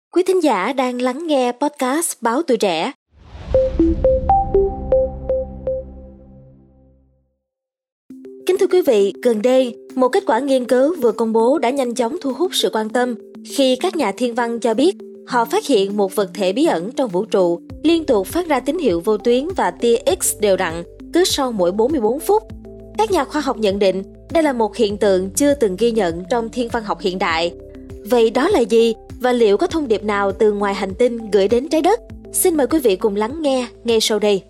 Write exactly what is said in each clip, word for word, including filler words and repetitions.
Quý thính giả đang lắng nghe podcast Báo Tuổi Trẻ. Kính thưa quý vị, gần đây, một kết quả nghiên cứu vừa công bố đã nhanh chóng thu hút sự quan tâm khi các nhà thiên văn cho biết họ phát hiện một vật thể bí ẩn trong vũ trụ liên tục phát ra tín hiệu vô tuyến và tia X đều đặn cứ sau mỗi bốn mươi bốn phút. Các nhà khoa học nhận định đây là một hiện tượng chưa từng ghi nhận trong thiên văn học hiện đại. Vậy đó là gì và liệu có thông điệp nào từ ngoài hành tinh gửi đến trái đất? Xin mời quý vị cùng lắng nghe ngay sau đây.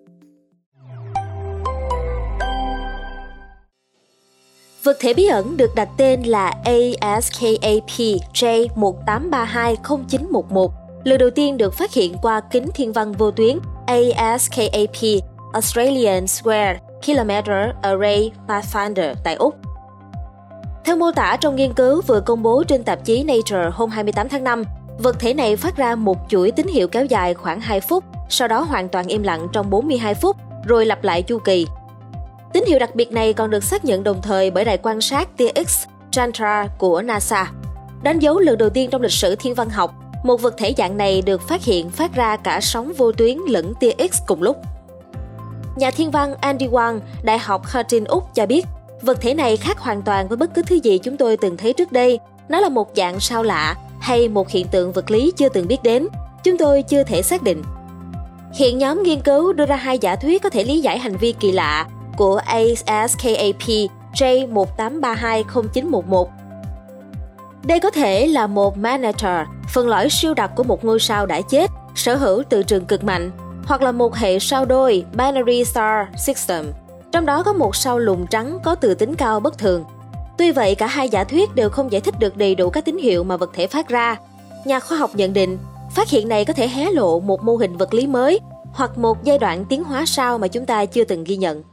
Vật thể bí ẩn được đặt tên là A S K A P J một tám ba hai không chín một một, lần đầu tiên được phát hiện qua kính thiên văn vô tuyến A S K A P Australian Square Kilometre Array Pathfinder tại Úc. Theo mô tả trong nghiên cứu vừa công bố trên tạp chí Nature hôm hai mươi tám tháng năm, vật thể này phát ra một chuỗi tín hiệu kéo dài khoảng hai phút, sau đó hoàn toàn im lặng trong bốn mươi hai phút, rồi lặp lại chu kỳ. Tín hiệu đặc biệt này còn được xác nhận đồng thời bởi đài quan sát tia X Chandra của NASA. Đánh dấu lần đầu tiên trong lịch sử thiên văn học, một vật thể dạng này được phát hiện phát ra cả sóng vô tuyến lẫn tia X cùng lúc. Nhà thiên văn Andy Wang, Đại học Curtin Úc cho biết, vật thể này khác hoàn toàn với bất cứ thứ gì chúng tôi từng thấy trước đây. Nó là một dạng sao lạ hay một hiện tượng vật lý chưa từng biết đến. Chúng tôi chưa thể xác định. Hiện nhóm nghiên cứu đưa ra hai giả thuyết có thể lý giải hành vi kỳ lạ của A S K A P J một tám ba hai không chín một một. Đây có thể là một magnetar, phần lõi siêu đặc của một ngôi sao đã chết, sở hữu từ trường cực mạnh, hoặc là một hệ sao đôi binary star system. Trong đó có một sao lùn trắng có từ tính cao bất thường. Tuy vậy, cả hai giả thuyết đều không giải thích được đầy đủ các tín hiệu mà vật thể phát ra. Nhà khoa học nhận định, phát hiện này có thể hé lộ một mô hình vật lý mới hoặc một giai đoạn tiến hóa sao mà chúng ta chưa từng ghi nhận.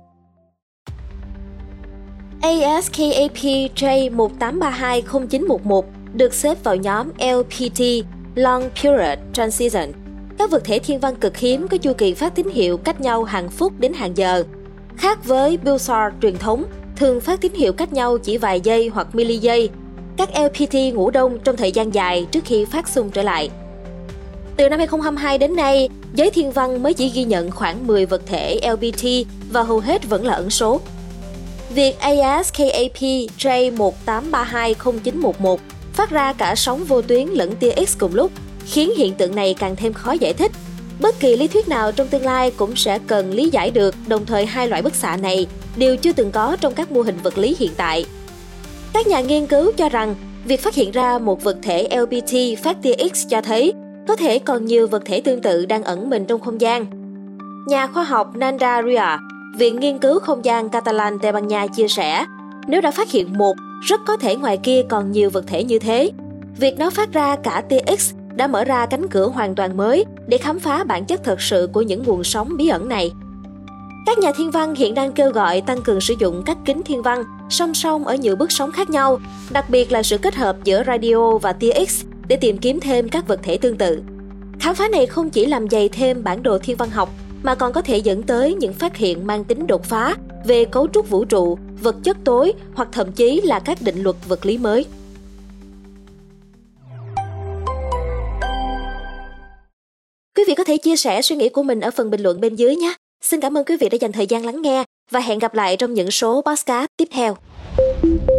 A S K A P J một tám ba hai không chín một một được xếp vào nhóm L P T Long Period Transition. Các vật thể thiên văn cực hiếm có chu kỳ phát tín hiệu cách nhau hàng phút đến hàng giờ. Khác với pulsar truyền thống, thường phát tín hiệu cách nhau chỉ vài giây hoặc mili giây, các L P T ngủ đông trong thời gian dài trước khi phát xung trở lại. Từ năm hai không hai hai đến nay, giới thiên văn mới chỉ ghi nhận khoảng mười vật thể L P T và hầu hết vẫn là ẩn số. Việc A S K A P J một tám ba hai không chín một một phát ra cả sóng vô tuyến lẫn tia X cùng lúc khiến hiện tượng này càng thêm khó giải thích. Bất kỳ lý thuyết nào trong tương lai cũng sẽ cần lý giải được, đồng thời hai loại bức xạ này đều chưa từng có trong các mô hình vật lý hiện tại. Các nhà nghiên cứu cho rằng việc phát hiện ra một vật thể L P T phát tia X cho thấy có thể còn nhiều vật thể tương tự đang ẩn mình trong không gian. Nhà khoa học Nanda Ria, Viện Nghiên cứu Không gian Catalan Tây Ban Nha chia sẻ, nếu đã phát hiện một, rất có thể ngoài kia còn nhiều vật thể như thế. Việc nó phát ra cả tia X đã mở ra cánh cửa hoàn toàn mới để khám phá bản chất thật sự của những nguồn sóng bí ẩn này. Các nhà thiên văn hiện đang kêu gọi tăng cường sử dụng các kính thiên văn song song ở nhiều bước sóng khác nhau, đặc biệt là sự kết hợp giữa radio và tia X để tìm kiếm thêm các vật thể tương tự. Khám phá này không chỉ làm dày thêm bản đồ thiên văn học, mà còn có thể dẫn tới những phát hiện mang tính đột phá về cấu trúc vũ trụ, vật chất tối hoặc thậm chí là các định luật vật lý mới. Quý vị có thể chia sẻ suy nghĩ của mình ở phần bình luận bên dưới nhé. Xin cảm ơn quý vị đã dành thời gian lắng nghe và hẹn gặp lại trong những số podcast tiếp theo.